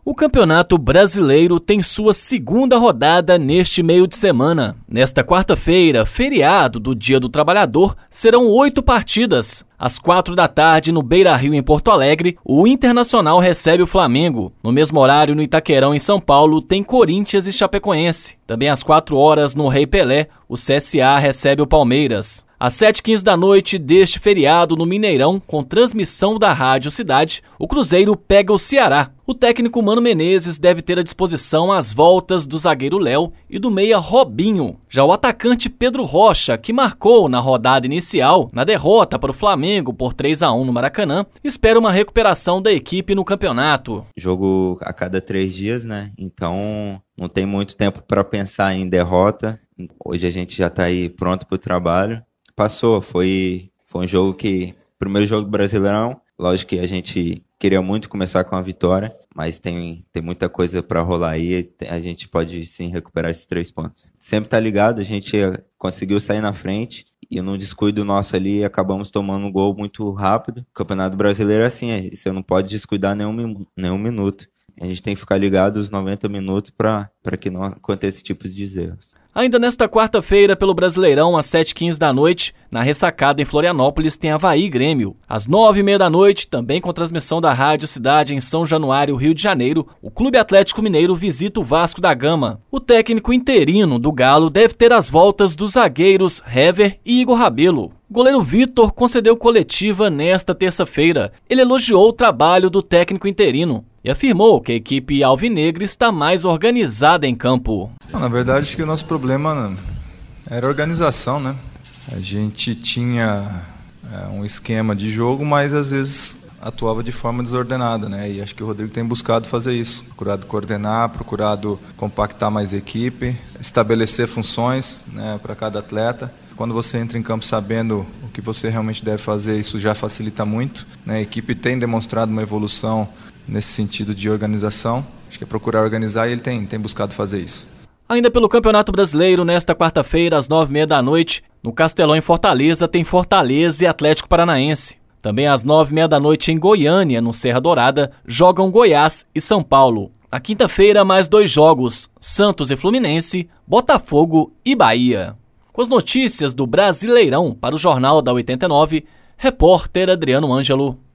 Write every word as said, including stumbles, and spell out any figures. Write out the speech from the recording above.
O Campeonato Brasileiro tem sua segunda rodada neste meio de semana. Nesta quarta-feira, feriado do Dia do Trabalhador, serão oito partidas. Às quatro da tarde, no Beira-Rio, em Porto Alegre, o Internacional recebe o Flamengo. No mesmo horário, no Itaquerão, em São Paulo, tem Corinthians e Chapecoense. Também às quatro horas, no Rei Pelé, o C S A recebe o Palmeiras. Às sete e quinze da noite deste feriado, no Mineirão, com transmissão da Rádio Cidade, o Cruzeiro pega o Ceará. O técnico Mano Menezes deve ter à disposição as voltas do zagueiro Léo e do meia Robinho. Já o atacante Pedro Rocha, que marcou na rodada inicial, na derrota para o Flamengo por três a um no Maracanã, espera uma recuperação da equipe no campeonato. Jogo a cada três dias, né? Então não tem muito tempo para pensar em derrota. Hoje a gente já está aí pronto para o trabalho. Passou, foi, foi um jogo que, primeiro jogo do Brasileirão, lógico que a gente queria muito começar com a vitória, mas tem, tem muita coisa para rolar aí, a gente pode sim recuperar esses três pontos. Sempre tá ligado, a gente conseguiu sair na frente e num descuido nosso ali acabamos tomando um gol muito rápido. O Campeonato Brasileiro é assim, você não pode descuidar nenhum, nenhum minuto. A gente tem que ficar ligado os noventa minutos para que não aconteça esse tipo de erros. Ainda nesta quarta-feira, pelo Brasileirão, às sete e quinze da noite, na Ressacada, em Florianópolis, tem Avaí e Grêmio. Às nove e meia da noite, também com transmissão da Rádio Cidade em São Januário, Rio de Janeiro, o Clube Atlético Mineiro visita o Vasco da Gama. O técnico interino do Galo deve ter as voltas dos zagueiros Hever e Igor Rabelo. O goleiro Vitor concedeu coletiva nesta terça-feira. Ele elogiou o trabalho do técnico interino e afirmou que a equipe alvinegra está mais organizada em campo. Não, na verdade, acho que o nosso problema era a organização, né? A gente tinha é, um esquema de jogo, mas às vezes atuava de forma desordenada, né? E acho que o Rodrigo tem buscado fazer isso. Procurado coordenar, procurado compactar mais a equipe, estabelecer funções, né, para cada atleta. Quando você entra em campo sabendo o que você realmente deve fazer, isso já facilita muito, né? A equipe tem demonstrado uma evolução nesse sentido de organização. Acho que é procurar organizar e ele tem, tem buscado fazer isso. Ainda pelo Campeonato Brasileiro, nesta quarta-feira, às nove e meia da noite, no Castelão, em Fortaleza, tem Fortaleza e Atlético Paranaense. Também às nove e meia da noite, em Goiânia, no Serra Dourada, jogam Goiás e São Paulo. Na quinta-feira, mais dois jogos, Santos e Fluminense, Botafogo e Bahia. Com as notícias do Brasileirão para o Jornal da oitenta e nove, repórter Adriano Ângelo.